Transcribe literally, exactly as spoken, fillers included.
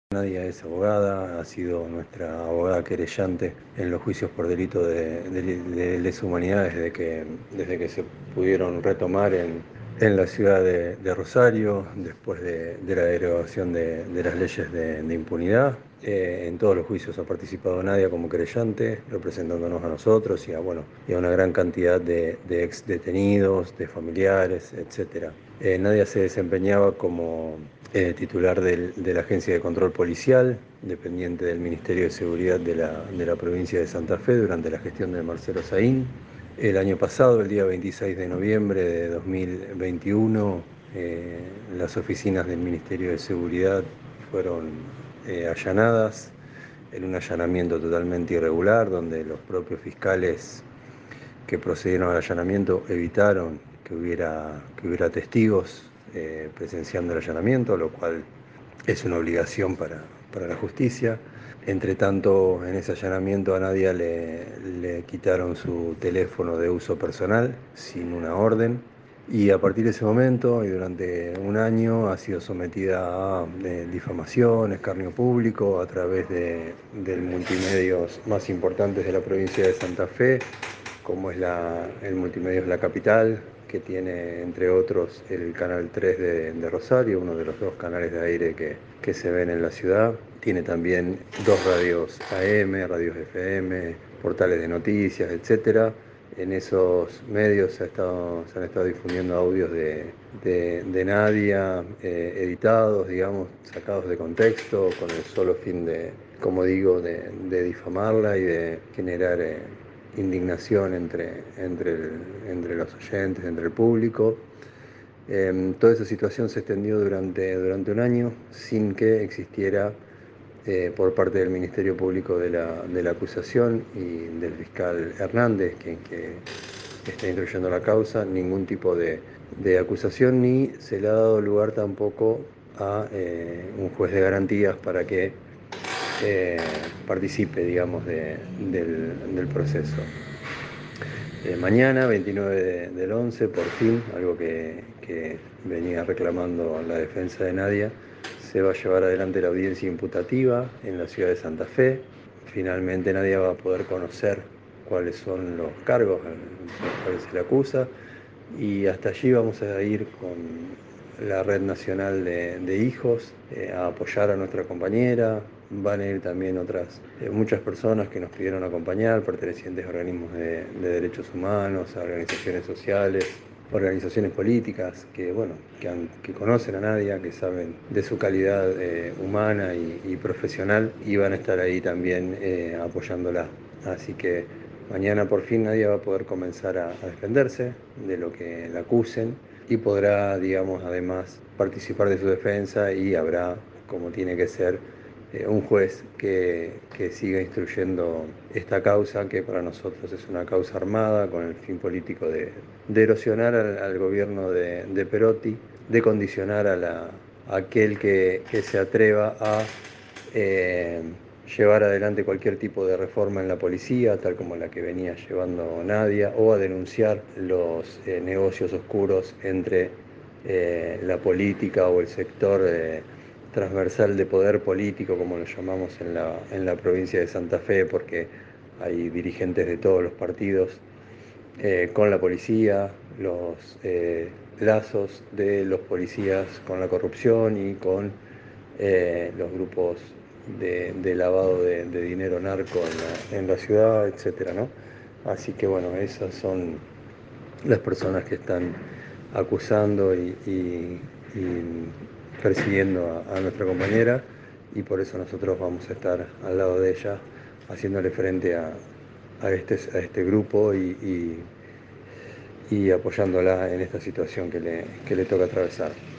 Nadia es abogada, ha sido nuestra abogada querellante en los juicios por delito de, de, de lesa humanidad desde que, desde que se pudieron retomar en, en la ciudad de, de Rosario, después de, de la derogación de, de las leyes de, de impunidad. Eh, en todos los juicios ha participado Nadia como querellante, representándonos a nosotros y a, bueno, y a una gran cantidad de, de ex detenidos, de familiares, etcétera. Eh, Nadia se desempeñaba como eh, titular del, de la Agencia de Control Policial, dependiente del Ministerio de Seguridad de la, de la provincia de Santa Fe durante la gestión de Marcelo Saín. El año pasado, el día veintiséis de noviembre de dos mil veintiuno, eh, las oficinas del Ministerio de Seguridad fueron eh, allanadas en un allanamiento totalmente irregular, donde los propios fiscales que procedieron al allanamiento evitaron que hubiera, que hubiera testigos eh, presenciando el allanamiento, lo cual es una obligación para, para la justicia. Entre tanto, en ese allanamiento a Nadia le, le quitaron su teléfono de uso personal sin una orden. Y a partir de ese momento y durante un año ha sido sometida a eh, difamación, escarnio público a través de, de multimedios más importantes de la provincia de Santa Fe, como es la, el Multimedios La Capital, que tiene entre otros el Canal tres de, de Rosario, uno de los dos canales de aire que, que se ven en la ciudad. Tiene también dos radios A M, radios F M, portales de noticias, etcétera. En esos medios se, ha estado, se han estado difundiendo audios de, de, de Nadia, eh, editados, digamos, sacados de contexto, con el solo fin de, como digo, de, de difamarla y de generar eh, indignación entre, entre, el, entre los oyentes, entre el público. Eh, toda esa situación se extendió durante, durante un año sin que existiera eh, por parte del Ministerio Público de la, de la acusación y del fiscal Hernández, quien que está instruyendo la causa, ningún tipo de, de acusación, ni se le ha dado lugar tampoco a eh, un juez de garantías para que eh, participe, digamos, de, del, del proceso. Eh, mañana, veintinueve de, del once, por fin, algo que, que venía reclamando la defensa de Nadia, se va a llevar adelante la audiencia imputativa en la ciudad de Santa Fe. Finalmente Nadia va a poder conocer cuáles son los cargos a los cuales se le acusa y hasta allí vamos a ir con la Red Nacional de, de Hijos eh, a apoyar a nuestra compañera. Van a ir también otras, eh, muchas personas que nos pidieron acompañar, pertenecientes a organismos de, de derechos humanos, a organizaciones sociales, organizaciones políticas que, bueno, que, han, que conocen a Nadia, que saben de su calidad eh, humana y, y profesional, y van a estar ahí también eh, apoyándola. Así que mañana por fin Nadia va a poder comenzar a, a defenderse de lo que la acusen y podrá, digamos, además participar de su defensa y habrá, como tiene que ser, eh, un juez que, que siga instruyendo esta causa, que para nosotros es una causa armada con el fin político de, de erosionar al, al gobierno de, de Perotti, de condicionar a, la, a aquel que, que se atreva a eh, llevar adelante cualquier tipo de reforma en la policía, tal como la que venía llevando Nadia, o a denunciar los eh, negocios oscuros entre eh, la política o el sector eh, transversal de poder político, como lo llamamos en la, en la provincia de Santa Fe, porque hay dirigentes de todos los partidos eh, con la policía, los eh, lazos de los policías con la corrupción y con eh, los grupos de, de lavado de, de dinero narco en la, en la ciudad, etcétera, ¿no? Así que bueno, esas son las personas que están acusando y, y, y persiguiendo a, a nuestra compañera, y por eso nosotros vamos a estar al lado de ella haciéndole frente a, a, este, a este grupo y, y, y apoyándola en esta situación que le, que le toca atravesar.